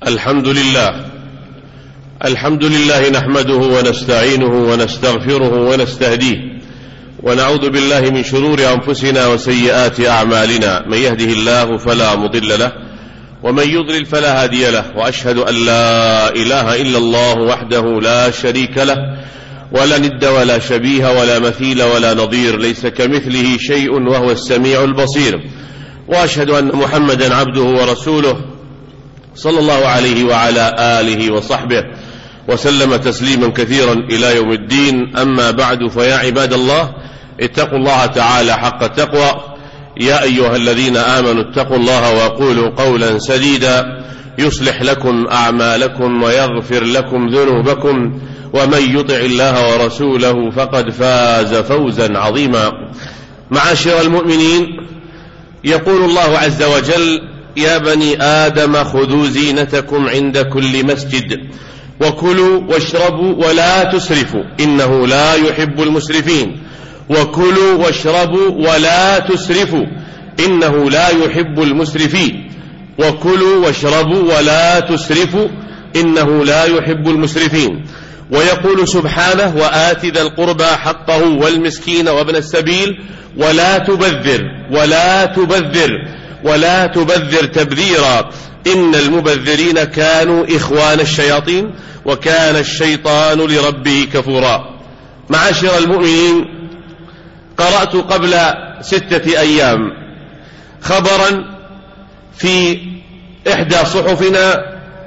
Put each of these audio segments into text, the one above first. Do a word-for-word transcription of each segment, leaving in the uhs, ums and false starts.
الحمد لله الحمد لله نحمده ونستعينه ونستغفره ونستهديه ونعوذ بالله من شرور أنفسنا وسيئات أعمالنا. من يهده الله فلا مضل له ومن يضلل فلا هادي له، وأشهد أن لا إله إلا الله وحده لا شريك له ولا ند ولا شبيه ولا مثيل ولا نظير، ليس كمثله شيء وهو السميع البصير. وأشهد أن محمدا عبده ورسوله صلى الله عليه وعلى آله وصحبه وسلم تسليما كثيرا إلى يوم الدين. أما بعد، فيا عباد الله، اتقوا الله تعالى حق التقوى. يا أيها الذين آمنوا اتقوا الله وقولوا قولا سديدا يصلح لكم أعمالكم ويغفر لكم ذنوبكم، ومن يطع الله ورسوله فقد فاز فوزا عظيما. معاشر المؤمنين، يقول الله عز وجل: يا بني آدم خذوا زينتكم عند كل مسجد وكلوا واشربوا ولا تسرفوا إنه لا يحب المسرفين. وكلوا واشربوا ولا تسرفوا إنه لا يحب المسرفين. وكلوا واشربوا ولا تسرفوا إنه لا يحب المسرفين. ويقول سبحانه: وآت ذا القربى حقه والمسكين وابن السبيل ولا تبذر ولا تبذر ولا تبذر تبذيرا إن المبذرين كانوا إخوان الشياطين وكان الشيطان لربه كفورا. معاشر المؤمنين، قرأت قبل ستة أيام خبرا في إحدى صحفنا.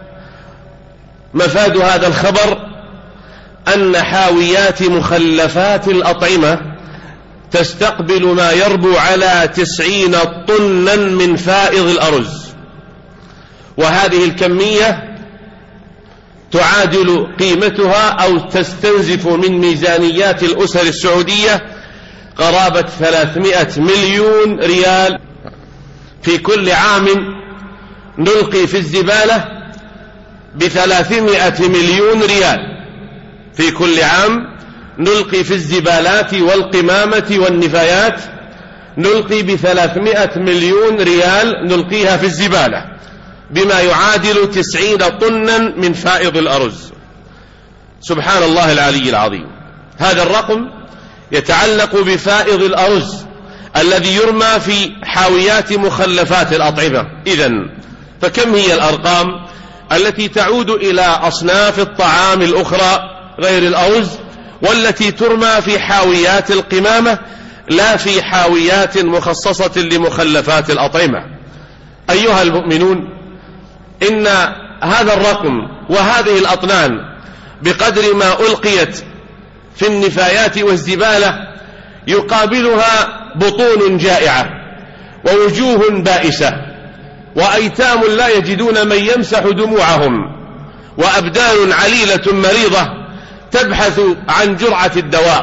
مفاد هذا الخبر أن حاويات مخلفات الأطعمة تستقبل ما يربو على تسعين طنا من فائض الأرز، وهذه الكمية تعادل قيمتها أو تستنزف من ميزانيات الأسر السعودية قرابة ثلاثمائة مليون ريال. في كل عام نلقي في الزبالة بثلاثمائة مليون ريال. في كل عام نلقي في الزبالات والقمامة والنفايات نلقي بثلاثمائة مليون ريال، نلقيها في الزبالة بما يعادل تسعين طنا من فائض الأرز. سبحان الله العلي العظيم. هذا الرقم يتعلق بفائض الأرز الذي يرمى في حاويات مخلفات الأطعمة. إذن فكم هي الأرقام التي تعود إلى أصناف الطعام الأخرى غير الأرز، والتي ترمى في حاويات القمامة لا في حاويات مخصصة لمخلفات الأطعمة. أيها المؤمنون، إن هذا الرقم وهذه الأطنان بقدر ما ألقيت في النفايات والزبالة يقابلها بطون جائعة ووجوه بائسة وأيتام لا يجدون من يمسح دموعهم وأبدان عليلة مريضة تبحث عن جرعة الدواء.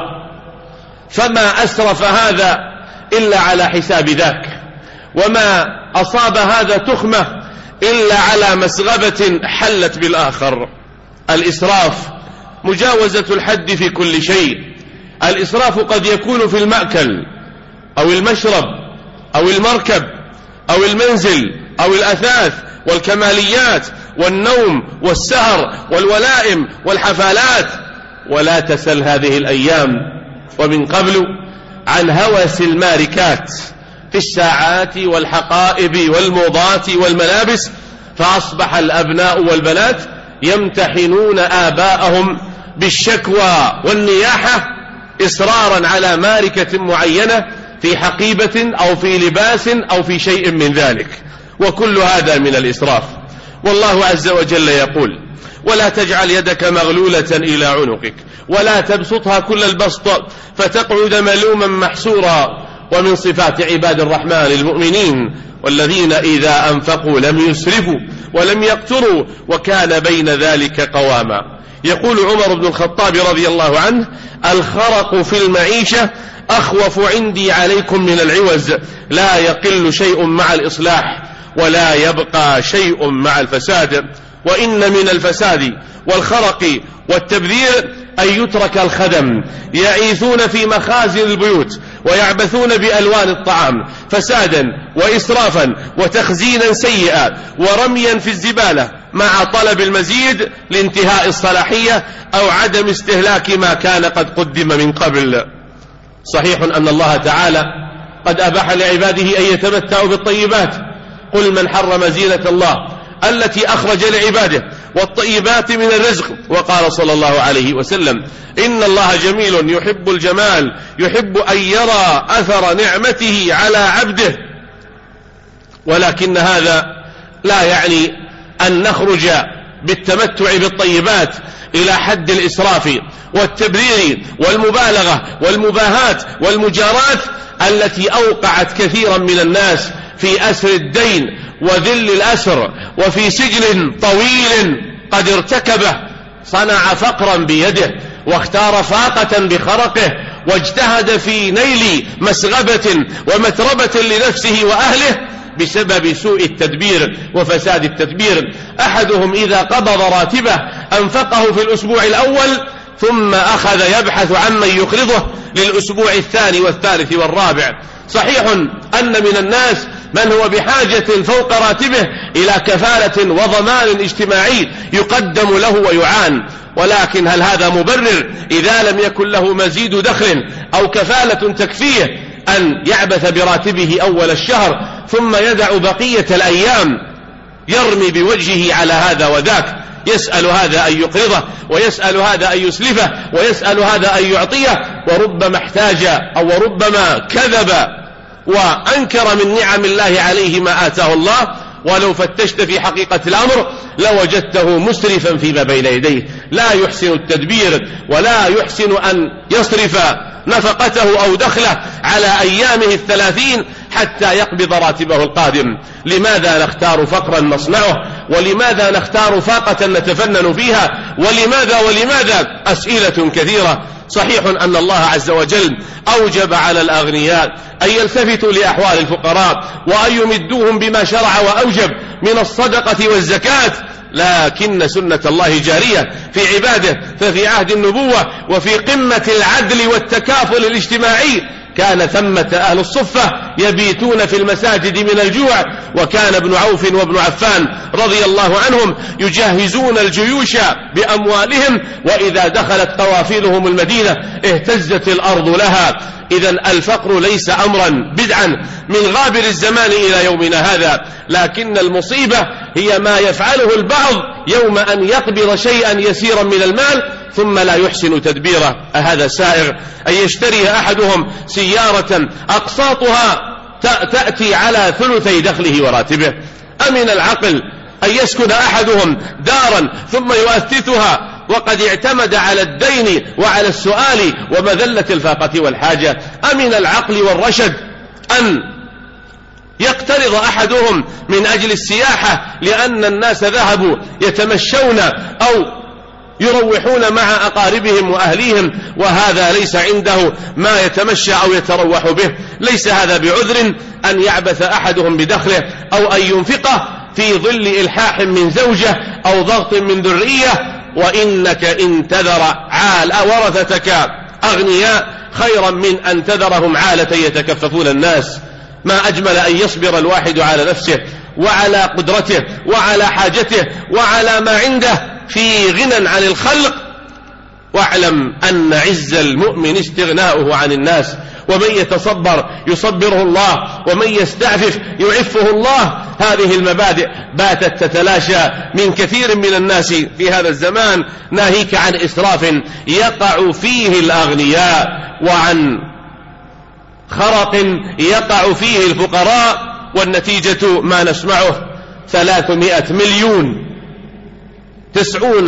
فما أسرف هذا إلا على حساب ذاك، وما أصاب هذا تخمة إلا على مسغبة حلت بالآخر. الإسراف مجاوزة الحد في كل شيء. الإسراف قد يكون في المأكل أو المشرب أو المركب أو المنزل أو الأثاث والكماليات والنوم والسهر والولائم والحفلات. ولا تسل هذه الأيام ومن قبل عن هوس الماركات في الساعات والحقائب والموضات والملابس، فأصبح الأبناء والبنات يمتحنون آباءهم بالشكوى والنياحة إصرارا على ماركة معينة في حقيبة أو في لباس أو في شيء من ذلك، وكل هذا من الإسراف. والله عز وجل يقول: ولا تجعل يدك مغلولة إلى عنقك ولا تبسطها كل البسط فتقعد ملوما محسورا. ومن صفات عباد الرحمن المؤمنين: والذين إذا أنفقوا لم يسرفوا ولم يقتروا وكان بين ذلك قواما. يقول عمر بن الخطاب رضي الله عنه: الخرق في المعيشة أخوف عندي عليكم من العوز، لا يقل شيء مع الإصلاح ولا يبقى شيء مع الفساد. وإن من الفساد والخرق والتبذير أن يترك الخدم يعيثون في مخازن البيوت ويعبثون بألوان الطعام فسادا وإسرافا وتخزينا سيئا ورميا في الزبالة مع طلب المزيد لانتهاء الصلاحية أو عدم استهلاك ما كان قد قدم من قبل. صحيح أن الله تعالى قد أباح لعباده أن يتمتعوا بالطيبات. قل من حرم زينة الله التي أخرج لعباده والطيبات من الرزق. وقال صلى الله عليه وسلم إن الله جميل يحب الجمال يحب أن يرى أثر نعمته على عبده. ولكن هذا لا يعني أن نخرج بالتمتع بالطيبات إلى حد الإسراف والتبذير والمبالغة والمباهات والمجارات التي أوقعت كثيرا من الناس في أسر الدين وذل الأسر وفي سجن طويل قد ارتكبه. صنع فقرا بيده واختار فاقة بخرقه واجتهد في نيل مسغبة ومتربة لنفسه وأهله بسبب سوء التدبير وفساد التدبير. أحدهم إذا قبض راتبه أنفقه في الأسبوع الأول ثم أخذ يبحث عمن يقرضه للأسبوع الثاني والثالث والرابع. صحيح أن من الناس من هو بحاجة فوق راتبه إلى كفالة وضمان اجتماعي يقدم له ويعان، ولكن هل هذا مبرر إذا لم يكن له مزيد دخل أو كفالة تكفيه أن يعبث براتبه أول الشهر ثم يدع بقية الأيام يرمي بوجهه على هذا وذاك، يسأل هذا أن يقرضه ويسأل هذا أن يسلفه ويسأل هذا أن يعطيه، وربما احتاج أو ربما كذب وأنكر من نعم الله عليه ما آتاه الله، ولو فتشت في حقيقة الأمر لوجدته مسرفا فيما بين يديه، لا يحسن التدبير ولا يحسن أن يصرف نفقته أو دخله على أيامه الثلاثين حتى يقبض راتبه القادم. لماذا نختار فقرا نصنعه؟ ولماذا نختار فاقة نتفنن فيها؟ ولماذا ولماذا؟ أسئلة كثيرة. صحيح أن الله عز وجل أوجب على الأغنياء أن يلتفتوا لأحوال الفقراء وأن يمدوهم بما شرع وأوجب من الصدقة والزكاة، لكن سنة الله جارية في عباده. ففي عهد النبوة وفي قمة العدل والتكافل الاجتماعي كان ثمة أهل الصفة يبيتون في المساجد من الجوع، وكان ابن عوف وابن عفان رضي الله عنهم يجهزون الجيوش بأموالهم، وإذا دخلت قوافلهم المدينة اهتزت الأرض لها. إذن الفقر ليس أمرا بدعا من غابر الزمان إلى يومنا هذا، لكن المصيبة هي ما يفعله البعض يوم أن يقبض شيئا يسيرا من المال ثم لا يحسن تدبيره. أهذا سائغ أن يشتري أحدهم سيارة أقساطها تأتي على ثلثي دخله وراتبه؟ أمن العقل أن يسكن أحدهم دارا ثم يؤثثها وقد اعتمد على الدين وعلى السؤال ومذلة الفاقة والحاجة؟ أمن العقل والرشد أن يقترض أحدهم من أجل السياحة لأن الناس ذهبوا يتمشون أو يروحون مع أقاربهم وأهليهم وهذا ليس عنده ما يتمشى أو يتروح به؟ ليس هذا بعذر أن يعبث أحدهم بدخله أو أن ينفقه في ظل إلحاح من زوجة أو ضغط من ذرية. وإنك إن تذر عال ورثتك أغنياء خيرا من أن تذرهم عالة يتكففون الناس. ما أجمل أن يصبر الواحد على نفسه وعلى قدرته وعلى حاجته وعلى ما عنده في غنى عن الخلق. واعلم أن عز المؤمن استغناؤه عن الناس، ومن يتصبر يصبره الله، ومن يستعفف يعفه الله. هذه المبادئ باتت تتلاشى من كثير من الناس في هذا الزمان، ناهيك عن إسراف يقع فيه الأغنياء وعن خرق يقع فيه الفقراء، والنتيجة ما نسمعه: ثلاثمائة مليون تسعون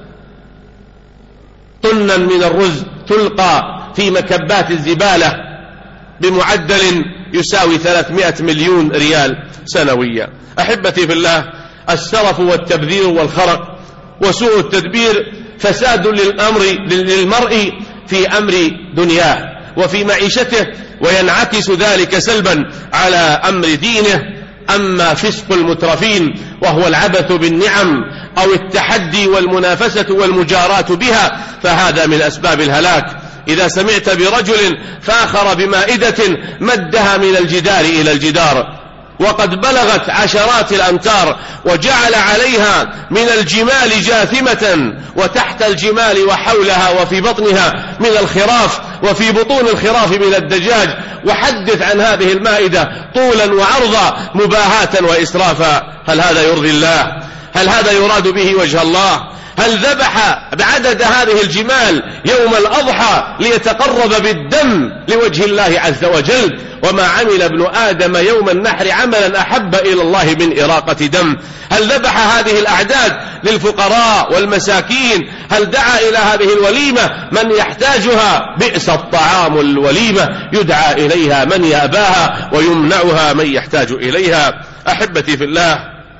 طنا من الرز تلقى في مكبات الزبالة بمعدل يساوي ثلاثمائة مليون ريال سنويا. أحبتي في الله، السرف والتبذير والخرق وسوء التدبير فساد للأمر للمرء في أمر دنياه وفي معيشته، وينعكس ذلك سلبا على أمر دينه. أما فسق المترفين وهو العبث بالنعم أو التحدي والمنافسة والمجاراة بها فهذا من أسباب الهلاك. إذا سمعت برجل فاخر بمائدة مدها من الجدار إلى الجدار وقد بلغت عشرات الأمتار، وجعل عليها من الجمال جاثمة، وتحت الجمال وحولها وفي بطنها من الخراف، وفي بطون الخراف من الدجاج. وحدث عن هذه المائدة طولا وعرضا مباهاة وإسرافا. هل هذا يرضي الله؟ هل هذا يراد به وجه الله؟ هل ذبح بعدد هذه الجمال يوم الأضحى ليتقرب بالدم لوجه الله عز وجل؟ وما عمل ابن آدم يوم النحر عملا أحب إلى الله من إراقة دم. هل ذبح هذه الأعداد للفقراء والمساكين؟ هل دعا إلى هذه الوليمة من يحتاجها؟ بئس الطعام الوليمة، يدعى إليها من يأباها ويمنعها من يحتاج إليها. أحبتي في الله،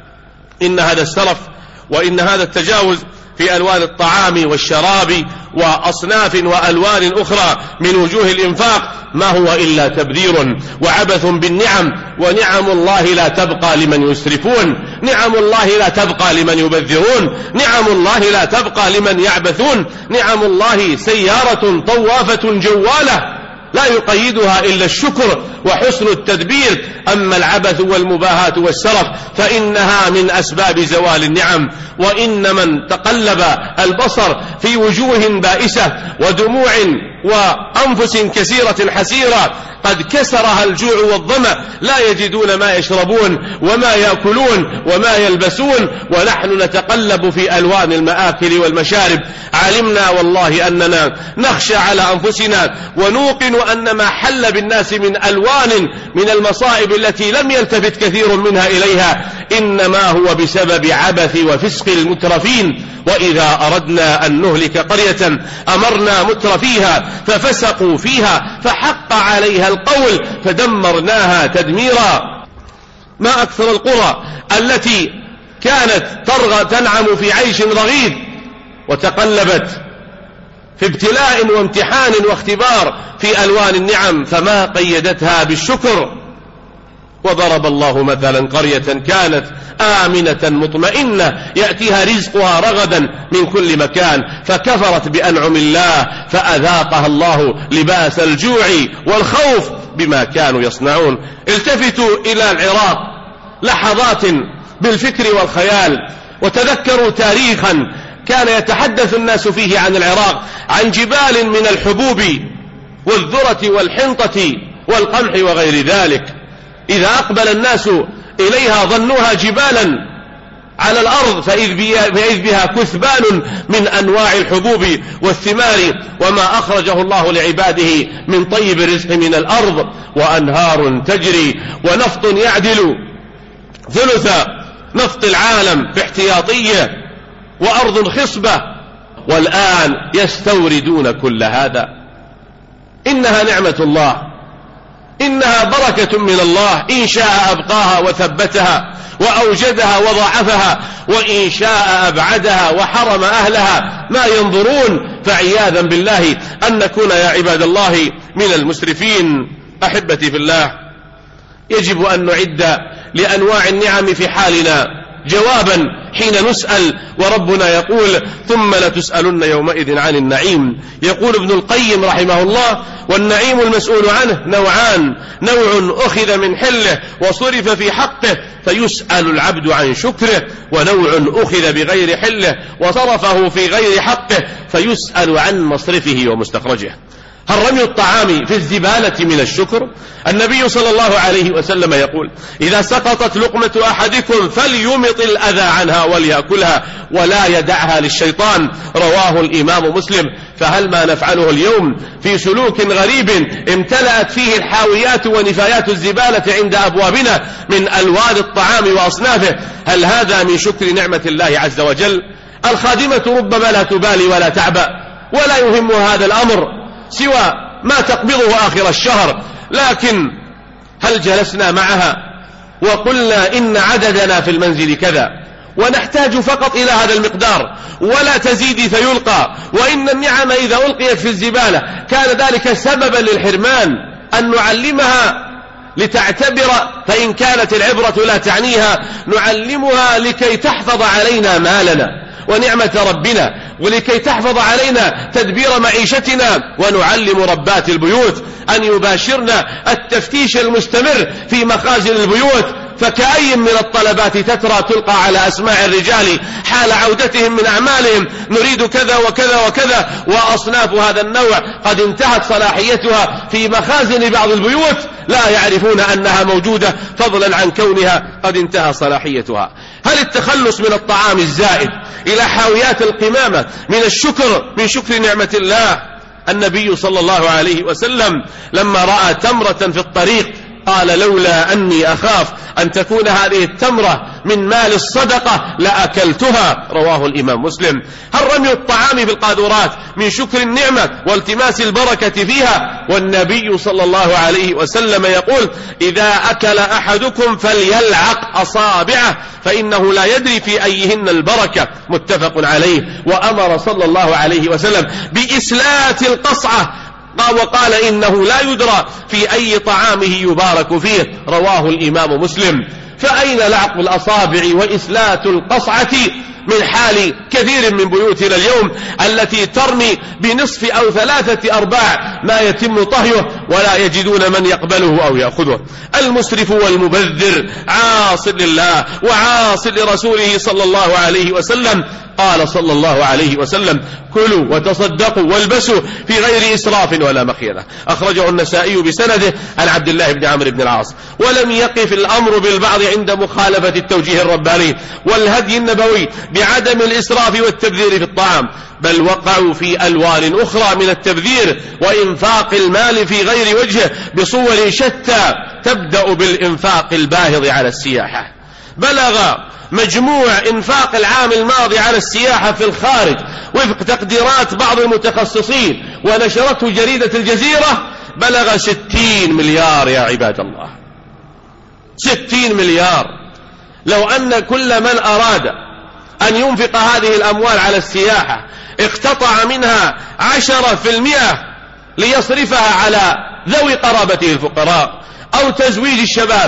إن هذا السرف وإن هذا التجاوز في ألوان الطعام والشراب وأصناف وألوان أخرى من وجوه الإنفاق ما هو إلا تبذير وعبث بالنعم. ونعم الله لا تبقى لمن يسرفون، نعم الله لا تبقى لمن يبذرون، نعم الله لا تبقى لمن يعبثون. نعم الله سيارة طوافة جوالة لا يقيدها إلا الشكر وحسن التدبير. أما العبث والمباهات والسرف فإنها من أسباب زوال النعم. وإن من تقلب البصر في وجوه بائسة ودموع وأنفس كثيرة حسيرة قد كسرها الجوع والظمأ، لا يجدون ما يشربون وما يأكلون وما يلبسون، ونحن نتقلب في ألوان المآكل والمشارب. علمنا والله أننا نخشى على أنفسنا ونوقن أن ما حل بالناس من ألوان من المصائب التي لم يلتفت كثير منها إليها إنما هو بسبب عبث وفسق المترفين. وإذا أردنا أن نهلك قرية أمرنا مترفيها ففسقوا فيها فحق عليها القول فدمرناها تدميرا. ما أكثر القرى التي كانت ترغى تنعم في عيش رغيد وتقلبت في ابتلاء وامتحان واختبار في ألوان النعم فما قيدتها بالشكر. وضرب الله مثلا قرية كانت آمنة مطمئنة يأتيها رزقها رغدا من كل مكان فكفرت بأنعم الله فأذاقها الله لباس الجوع والخوف بما كانوا يصنعون. التفتوا إلى العراق لحظات بالفكر والخيال وتذكروا تاريخا كان يتحدث الناس فيه عن العراق، عن جبال من الحبوب والذرة والحنطة والقمح وغير ذلك. إذا أقبل الناس إليها ظنوها جبالا على الأرض فإذ بها كثبان من أنواع الحبوب والثمار وما أخرجه الله لعباده من طيب الرزق من الأرض، وأنهار تجري ونفط يعدل ثلث نفط العالم في احتياطية وأرض خصبة، والآن يستوردون كل هذا. إنها نعمة الله، إنها بركة من الله، إن شاء أبقاها وثبتها وأوجدها وضاعفها، وإن شاء أبعدها وحرم أهلها ما ينظرون. فعياذا بالله أن نكون يا عباد الله من المسرفين. أحبتي في الله، يجب أن نعد لأنواع النعم في حالنا جوابا حين نسأل، وربنا يقول ثم لتسألن يومئذ عن النعيم. يقول ابن القيم رحمه الله: والنعيم المسؤول عنه نوعان، نوع أخذ من حله وصرف في حقه فيسأل العبد عن شكره، ونوع أخذ بغير حله وصرفه في غير حقه فيسأل عن مصرفه ومستخرجه. هل رمي الطعام في الزبالة من الشكر؟ النبي صلى الله عليه وسلم يقول: إذا سقطت لقمة أحدكم فليمط الأذى عنها وليأكلها ولا يدعها للشيطان. رواه الإمام مسلم. فهل ما نفعله اليوم في سلوك غريب امتلأت فيه الحاويات ونفايات الزبالة عند أبوابنا من ألوان الطعام وأصنافه، هل هذا من شكر نعمة الله عز وجل؟ الخادمة ربما لا تبالي ولا تعبأ ولا يهمها هذا الأمر سوى ما تقبضه آخر الشهر، لكن هل جلسنا معها وقلنا إن عددنا في المنزل كذا ونحتاج فقط إلى هذا المقدار ولا تزيدي فيلقى، وإن النعم إذا ألقيت في الزبالة كان ذلك سببا للحرمان، أن نعلمها لتعتبر، فإن كانت العبرة لا تعنيها نعلمها لكي تحفظ علينا مالنا ونعمة ربنا، ولكي تحفظ علينا تدبير معيشتنا. ونعلم ربات البيوت أن يباشرن التفتيش المستمر في مخازن البيوت، فكأي من الطلبات تترى تلقى على أسماع الرجال حال عودتهم من أعمالهم: نريد كذا وكذا وكذا، وأصناف هذا النوع قد انتهت صلاحيتها في مخازن بعض البيوت، لا يعرفون أنها موجودة فضلا عن كونها قد انتهى صلاحيتها. هل التخلص من الطعام الزائد إلى حاويات القمامة من الشكر من شكر نعمة الله؟ النبي صلى الله عليه وسلم لما رأى تمرة في الطريق قال: لولا أني أخاف أن تكون هذه التمرة من مال الصدقة لأكلتها. رواه الإمام مسلم. هل رمي الطعام في القاذورات من شكر النعمة والتماس البركة فيها؟ والنبي صلى الله عليه وسلم يقول: إذا أكل أحدكم فليلعق أصابعه فإنه لا يدري في أيهن البركة. متفق عليه. وأمر صلى الله عليه وسلم بإسلات القصعة وقال: إنه لا يدرى في أي طعامه يبارك فيه. رواه الإمام مسلم. فأين لعق الأصابع وإسلات القصعة من حال كثير من بيوتنا اليوم التي ترمي بنصف أو ثلاثة أرباع ما يتم طهيه ولا يجدون من يقبله أو يأخذه؟ المسرف والمبذر عاص لله وعاص لرسوله صلى الله عليه وسلم. قال صلى الله عليه وسلم: كلوا وتصدقوا والبسوا في غير إسراف ولا مخيلة. أخرجه النسائي بسنده عن عبد الله بن عمرو بن العاص. ولم يقف الأمر بالبعض عند مخالفة التوجيه الرباني والهدي النبوي بعدم الإسراف والتبذير في الطعام، بل وقعوا في ألوان أخرى من التبذير وإنفاق المال في غير وجهه بصور شتى، تبدأ بالإنفاق الباهظ على السياحة. بلغ مجموع إنفاق العام الماضي على السياحة في الخارج وفق تقديرات بعض المتخصصين ونشرته جريدة الجزيرة بلغ ستين مليار يا عباد الله. ستين مليار. لو أن كل من أراد أن ينفق هذه الأموال على السياحة اقتطع منها عشرة في المئة ليصرفها على ذوي قرابته الفقراء أو تزويج الشباب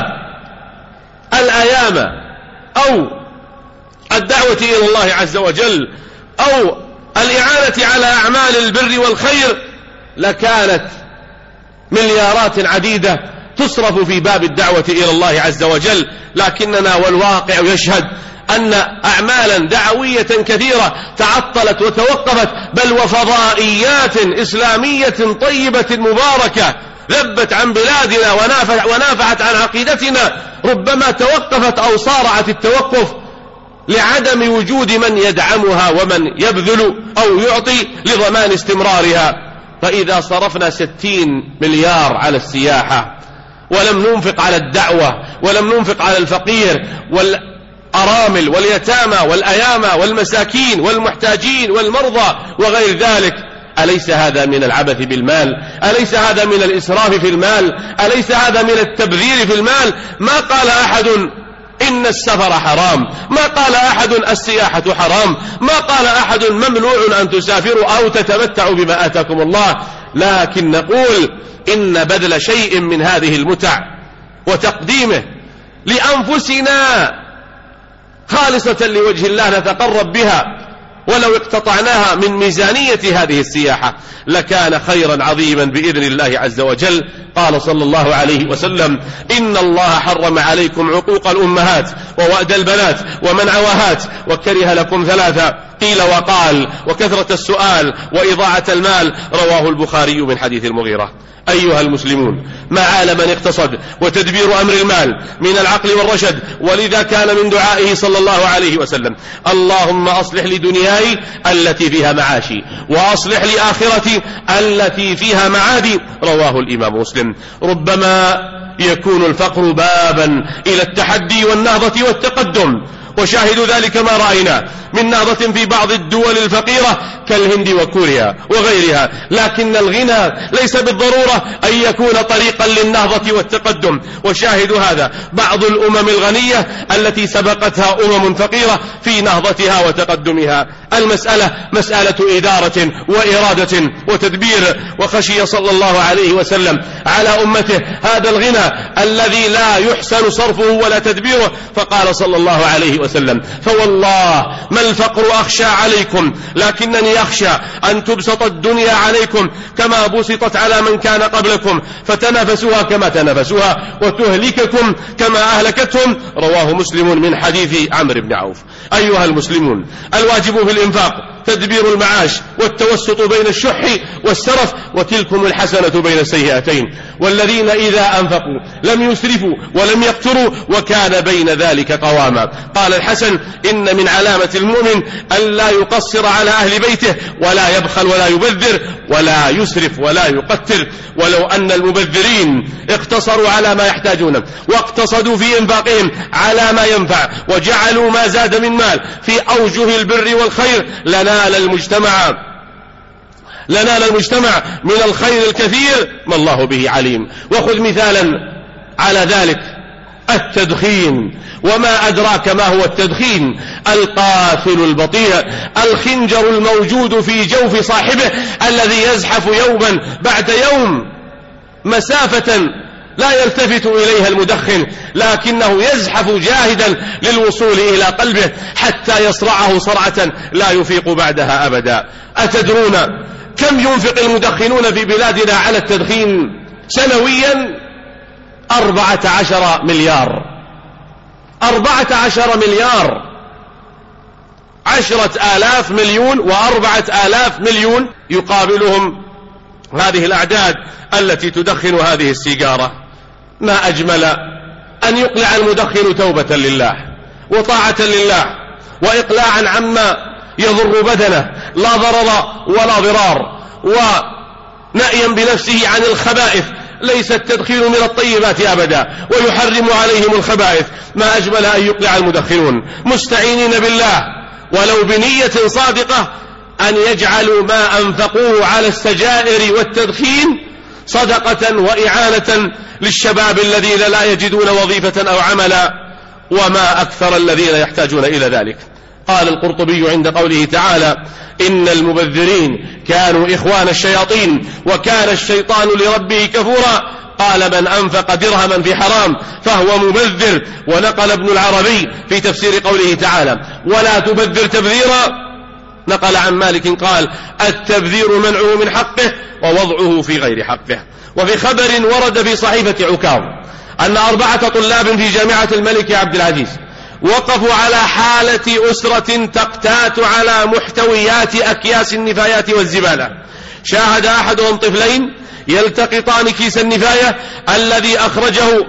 الأيام أو الدعوة إلى الله عز وجل أو الإعانة على أعمال البر والخير، لكانت مليارات عديدة تصرف في باب الدعوة إلى الله عز وجل. لكننا والواقع يشهد أن أعمالا دعوية كثيرة تعطلت وتوقفت، بل وفضائيات إسلامية طيبة مباركة ذبت عن بلادنا ونافعت عن عقيدتنا ربما توقفت أو صارعت التوقف لعدم وجود من يدعمها ومن يبذل أو يعطي لضمان استمرارها. فإذا صرفنا ستين مليار على السياحة ولم ننفق على الدعوة ولم ننفق على الفقير والأرامل واليتامى والأيامى والمساكين والمحتاجين والمرضى وغير ذلك، أليس هذا من العبث بالمال؟ أليس هذا من الإسراف في المال؟ أليس هذا من التبذير في المال؟ ما قال أحد إن السفر حرام، ما قال أحد السياحة حرام، ما قال أحد ممنوع أن تسافروا أو تتمتعوا بما آتاكم الله، لكن نقول إن بذل شيء من هذه المتع وتقديمه لأنفسنا خالصة لوجه الله نتقرب بها ولو اقتطعناها من ميزانية هذه السياحة لكان خيرا عظيما بإذن الله عز وجل. قال صلى الله عليه وسلم: إن الله حرم عليكم عقوق الأمهات ووأد البنات ومنعوهات وكره لكم ثلاثة: قيل وقال وكثرة السؤال وإضاعة المال. رواه البخاري من حديث المغيرة. أيها المسلمون، معال من اقتصد وتدبير أمر المال من العقل والرشد، ولذا كان من دعائه صلى الله عليه وسلم: اللهم أصلح لي دنياي التي فيها معاشي وأصلح لي آخرتي التي فيها معادي. رواه الإمام مسلم. ربما يكون الفقر بابا إلى التحدي والنهضة والتقدم، وشاهد ذلك ما رأينا من نهضة في بعض الدول الفقيرة كالهند وكوريا وغيرها، لكن الغنى ليس بالضرورة أن يكون طريقا للنهضة والتقدم. وشاهد هذا بعض الأمم الغنية التي سبقتها أمم فقيرة في نهضتها وتقدمها. المسألة مسألة إدارة وإرادة وتدبير. وخشي صلى الله عليه وسلم على أمته هذا الغنى الذي لا يحسن صرفه ولا تدبيره، فقال صلى الله عليه وسلم: فوالله ما الفقر أخشى عليكم، لكنني أخشى أن تبسط الدنيا عليكم كما بسطت على من كان قبلكم، فتنافسوها كما تنافسوها وتهلككم كما أهلكتهم. رواه مسلم من حديث عمرو بن عوف. أيها المسلمون، الواجب في الإنفاق تدبير المعاش والتوسط بين الشح والسرف، وتلكم الحسنة بين السيئتين. والذين إذا أنفقوا لم يسرفوا ولم يقتروا وكان بين ذلك قواما. قال الحسن: إن من علامة المؤمن أن لا يقصر على أهل بيته، ولا يبخل ولا يبذر ولا يسرف ولا يقتر. ولو أن المبذرين اقتصروا على ما يحتاجون واقتصدوا في إنفاقهم على ما ينفع، وجعلوا ما زاد من مال في أوجه البر والخير، لنال المجتمع لنال المجتمع من الخير الكثير ما الله به عليم. وخذ مثالا على ذلك التدخين، وما أدراك ما هو التدخين؟ القاتل البطيء، الخنجر الموجود في جوف صاحبه، الذي يزحف يوما بعد يوم مسافة لا يلتفت إليها المدخن، لكنه يزحف جاهدا للوصول إلى قلبه حتى يصرعه صرعة لا يفيق بعدها أبدا. أتدرون كم ينفق المدخنون في بلادنا على التدخين سنويا؟ أربعة عشر مليار أربعة عشر مليار عشرة آلاف مليون وأربعة آلاف مليون يقابلهم هذه الأعداد التي تدخن هذه السيجارة. ما أجمل أن يقلع المدخن توبة لله وطاعة لله وإقلاعا عما يضر بدنه، لا ضرر ولا ضرار، ونأيا بنفسه عن الخبائث. ليس التدخين من الطيبات أبدا، ويحرم عليهم الخبائث. ما أجمل أن يقلع المدخنون مستعينين بالله ولو بنية صادقة أن يجعلوا ما أنفقوه على السجائر والتدخين صدقة وإعانة للشباب الذين لا يجدون وظيفة أو عملا، وما أكثر الذين يحتاجون إلى ذلك. قال القرطبي عند قوله تعالى: إن المبذرين كانوا إخوان الشياطين وكان الشيطان لربه كفورا. قال: من أنفق درهما في حرام فهو مبذر. ونقل ابن العربي في تفسير قوله تعالى: ولا تبذر تبذيرا، نقل عن مالك قال: التبذير منعه من حقه ووضعه في غير حقه. وفي خبر ورد في صحيفة عكاظ أن أربعة طلاب في جامعة الملك عبد العزيز وقفوا على حالة أسرة تقتات على محتويات أكياس النفايات والزبالة. شاهد أحدهم طفلين يلتقطان كيس النفاية الذي أخرجه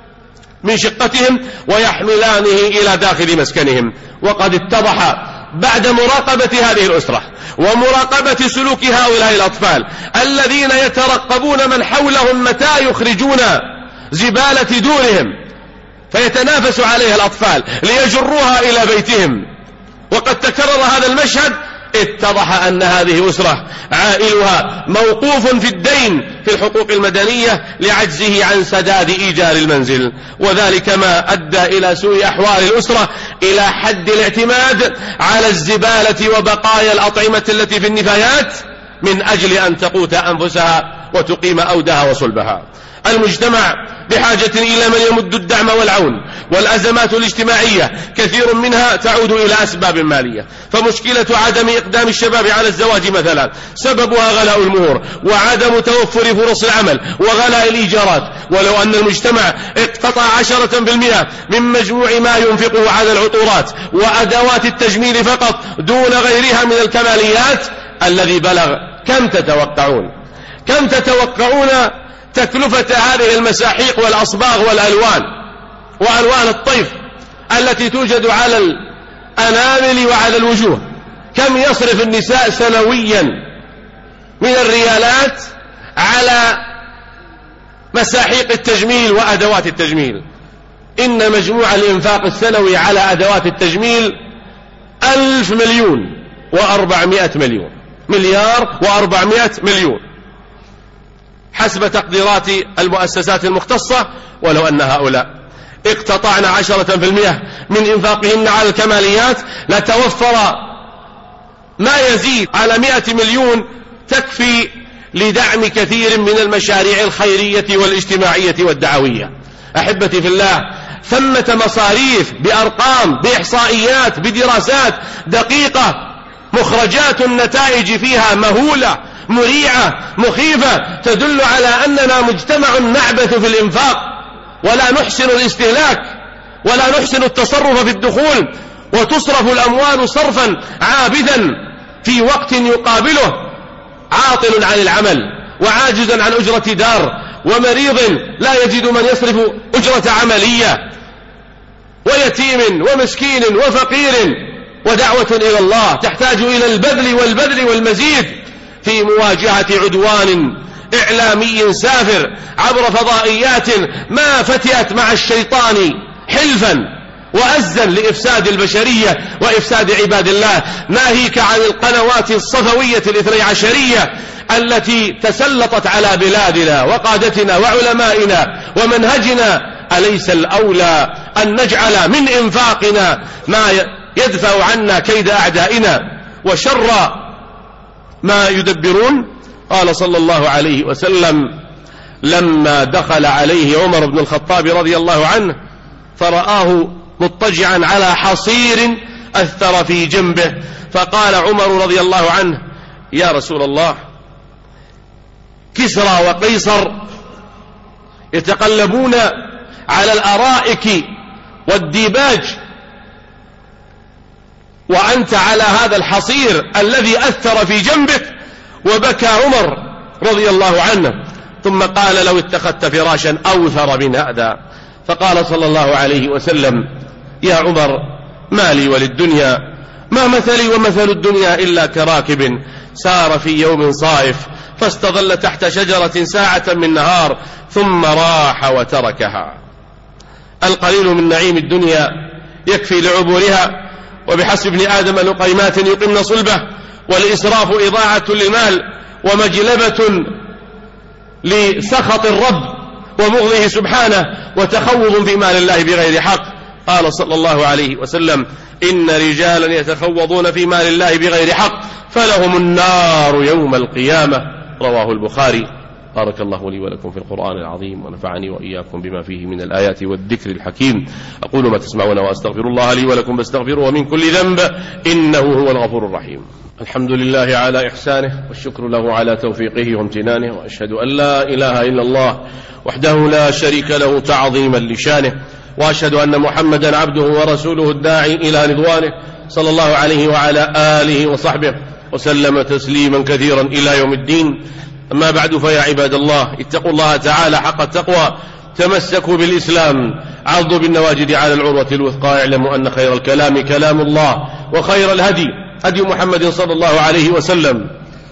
من شقتهم ويحملانه إلى داخل مسكنهم. وقد اتضح بعد مراقبة هذه الأسرة ومراقبة سلوك هؤلاء الأطفال الذين يترقبون من حولهم متى يخرجون زبالة دورهم فيتنافس عليها الأطفال ليجروها إلى بيتهم. وقد تكرر هذا المشهد. اتضح أن هذه أسرة عائلها موقوف في الدين في الحقوق المدنية لعجزه عن سداد إيجار المنزل، وذلك ما أدى إلى سوء أحوال الأسرة إلى حد الاعتماد على الزبالة وبقايا الأطعمة التي في النفايات من أجل أن تقوت أنفسها وتقيم أودها وصلبها. المجتمع بحاجة إلى من يمد الدعم والعون. والأزمات الاجتماعية كثير منها تعود إلى أسباب مالية، فمشكلة عدم إقدام الشباب على الزواج مثلا سببها غلاء المهور وعدم توفر فرص العمل وغلاء الإيجارات. ولو أن المجتمع اقتطع عشرة بالمئة من مجموع ما ينفقه على العطورات وأدوات التجميل فقط دون غيرها من الكماليات الذي بلغ، كم تتوقعون كم تتوقعون تكلفة هذه المساحيق والأصباغ والألوان وألوان الطيف التي توجد على الأنامل وعلى الوجوه؟ كم يصرف النساء سنويا من الريالات على مساحيق التجميل وأدوات التجميل؟ إن مجموع الإنفاق السنوي على أدوات التجميل ألف مليون وأربعمائة مليون مليار وأربعمائة مليون حسب تقديرات المؤسسات المختصة. ولو أن هؤلاء اقتطعنا عشرة بالمئة من إنفاقهن على الكماليات لتوفر ما يزيد على مئة مليون تكفي لدعم كثير من المشاريع الخيرية والاجتماعية والدعوية. أحبتي في الله، ثمة مصاريف بأرقام، بإحصائيات، بدراسات دقيقة، مخرجات النتائج فيها مهولة، مريعة، مخيفة، تدل على أننا مجتمع نعبث في الإنفاق، ولا نحسن الاستهلاك، ولا نحسن التصرف في الدخول، وتصرف الأموال صرفا عابثا في وقت يقابله عاطل عن العمل، وعاجزا عن أجرة دار، ومريض لا يجد من يصرف أجرة عملية، ويتيم ومسكين وفقير، ودعوة إلى الله تحتاج إلى البذل والبذل والمزيد في مواجهة عدوان إعلامي سافر عبر فضائيات ما فتئت مع الشيطان حلفا وأزا لإفساد البشرية وإفساد عباد الله، ناهيك عن القنوات الصفوية الاثني عشرية التي تسلطت على بلادنا وقادتنا وعلمائنا ومنهجنا. أليس الأولى أن نجعل من إنفاقنا ما يدفع عنا كيد أعدائنا وشر ما يدبرون؟ قال صلى الله عليه وسلم لما دخل عليه عمر بن الخطاب رضي الله عنه فرآه مضطجعا على حصير أثر في جنبه، فقال عمر رضي الله عنه: يا رسول الله، كسرى وقيصر يتقلبون على الأرائك والديباج، وأنت على هذا الحصير الذي أثر في جنبك. وبكى عمر رضي الله عنه، ثم قال: لو اتخذت فراشا أوثر من هذا. فقال صلى الله عليه وسلم: يا عمر، ما لي وللدنيا، ما مثلي ومثل الدنيا إلا كراكب سار في يوم صائف فاستظل تحت شجرة ساعة من نهار ثم راح وتركها. القليل من نعيم الدنيا يكفي لعبورها، وبحسب ابن آدم لقيمات يقمن صلبه، والإسراف إضاعة للمال ومجلبة لسخط الرب ومغضه سبحانه، وتخوض في مال الله بغير حق. قال صلى الله عليه وسلم: إن رجالا يتخوضون في مال الله بغير حق فلهم النار يوم القيامة. رواه البخاري. بارك الله لي ولكم في القرآن العظيم، ونفعني وإياكم بما فيه من الآيات والذكر الحكيم. أقول ما تسمعون وأستغفر الله لي ولكم فاستغفروه من كل ذنب إنه هو الغفور الرحيم. الحمد لله على إحسانه، والشكر له على توفيقه وامتنانه، وأشهد أن لا إله إلا الله وحده لا شريك له تعظيما لشانه، وأشهد أن محمدا عبده ورسوله الداعي إلى رضوانه، صلى الله عليه وعلى آله وصحبه وسلم تسليما كثيرا إلى يوم الدين. أما بعد، فيا عباد الله، اتقوا الله تعالى حق التقوى، تمسكوا بالإسلام، عضوا بالنواجذ على العروة الوثقى، اعلموا أن خير الكلام كلام الله، وخير الهدي هدي محمد صلى الله عليه وسلم،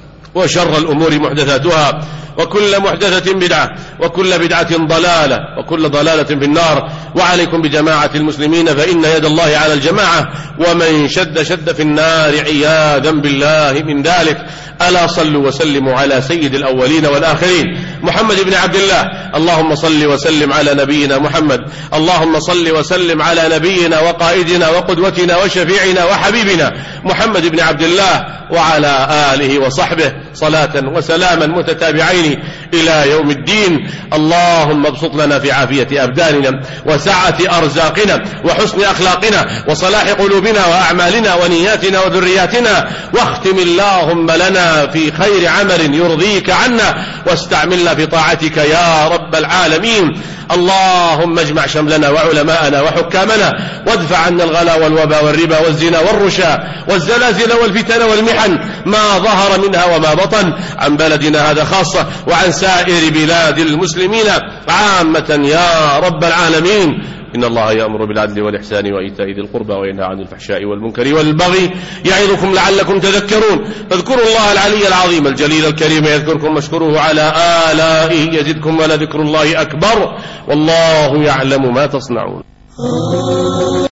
وشر الأمور محدثاتها، وكل محدثة بدعة، وكل بدعة ضلالة، وكل ضلالة في النار. وعليكم بجماعة المسلمين، فإن يد الله على الجماعة، ومن شد شد في النار عياذا بالله من ذلك. ألا صلوا وسلموا على سيد الأولين والآخرين محمد بن عبد الله. اللهم صل وسلم على نبينا محمد. اللهم صل وسلم على نبينا وقائدنا وقدوتنا وشفيعنا وحبيبنا محمد بن عبد الله، وعلى آله وصحبه صلاة وسلاما متتابعين إلى يوم الدين. اللهم ابسط لنا في عافية أبداننا، وسعة أرزاقنا، وحسن أخلاقنا، وصلاح قلوبنا وأعمالنا ونياتنا وذرياتنا، واختم اللهم لنا في خير عمل يرضيك عنا، واستعملنا في طاعتك يا رب العالمين. اللهم اجمع شملنا وعلماءنا وحكامنا، وادفع عنا الغلا والوبا والربا والزنا والرشا والزلازل والفتن والمحن، ما ظهر منها وما بطن، عن بلدنا هذا خاصة، وعن سائر بلاد المسلمين عامة يا رب العالمين. إن الله يأمر بالعدل والإحسان وإيتاء ذي القربى، وينهى عن الفحشاء والمنكر والبغي، يعظكم لعلكم تذكرون. فاذكروا الله العلي العظيم الجليل الكريم يذكركم، واشكروه على آلائه يزدكم، ولذكر الله أكبر، والله يعلم ما تصنعون.